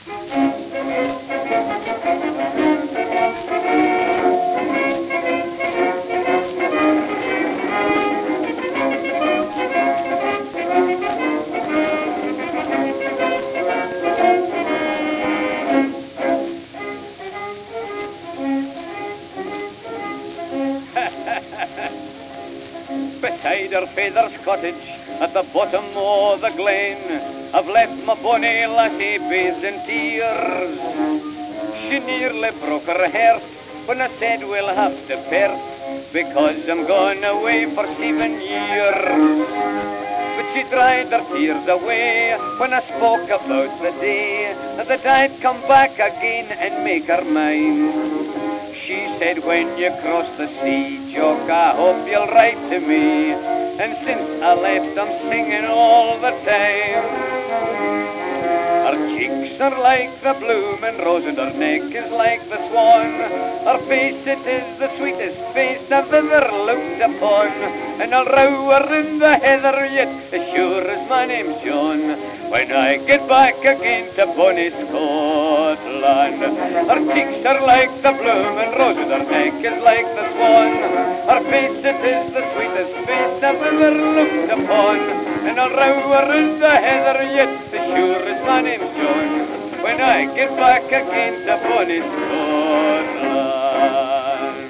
Beside her father's cottage at the bottom o' the glen, I've left my bonny lassie bathed in tears. She nearly broke her heart when I said we'll have to part, because I'm gone away for 7 years. But she dried her tears away when I spoke about the day that I'd come back again and make her mine. She said, when you cross the sea, Jock, I hope you'll write to me. And since I left, I'm singing all the time. Her cheeks are like the blooming rose, and her neck is like the swan. Her face, it is the sweetest face I've ever looked upon. And I'll row her in the heather yet, as sure as my name's John, when I get back again to bonny Scotland. Her cheeks are like the blooming rose, and her neck is like the swan. Her face, it is the sweetest face I've ever looked upon. And I'll row her in the heather yet, as sure as my name's John, when I get back again to bonny Scotland.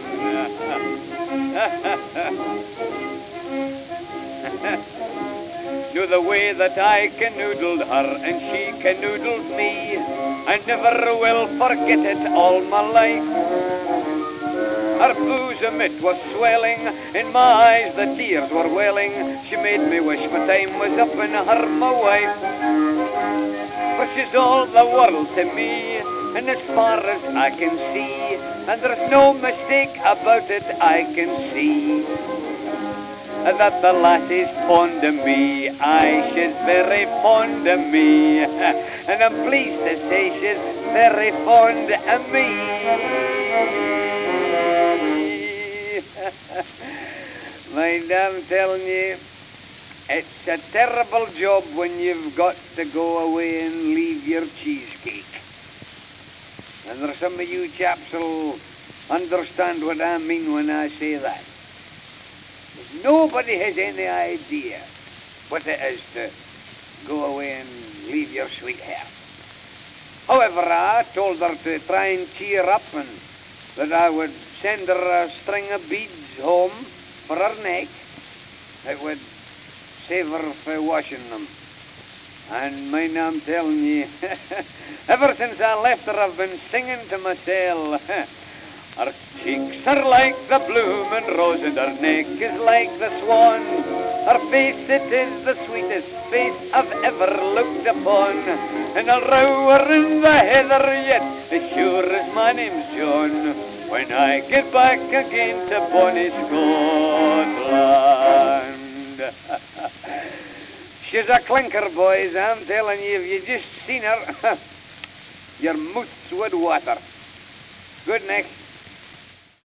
Know the way that I canoodled her and she canoodled me, I never will forget it all my life. Her bosom, it was swelling, in my eyes the tears were welling. She made me wish my time was up and her my wife. For she's all the world to me, and as far as I can see, and there's no mistake about it, I can see that the lassie's fond of me. Aye, she's very fond of me, and I'm pleased to say she's very fond of me. Mind, I'm telling you, it's a terrible job when you've got to go away and leave your cheesecake. And there's some of you chaps who'll understand what I mean when I say that. Nobody has any idea what it is to go away and leave your sweetheart. However, I told her to try and cheer up, and that I would send her a string of beads home for her neck. It would save her for washing them. And mind, I'm telling you, ever since I left her, I've been singing to myself. Her cheeks are like the blooming rose, and her neck is like the swan. Her face, it is the sweetest face I've ever looked upon. And I'll row her in the heather yet, as sure as my name's John, when I get back again to bonny Scotland. She's a clinker, boys, I'm telling you. If you just seen her, your mouths would water. Good night.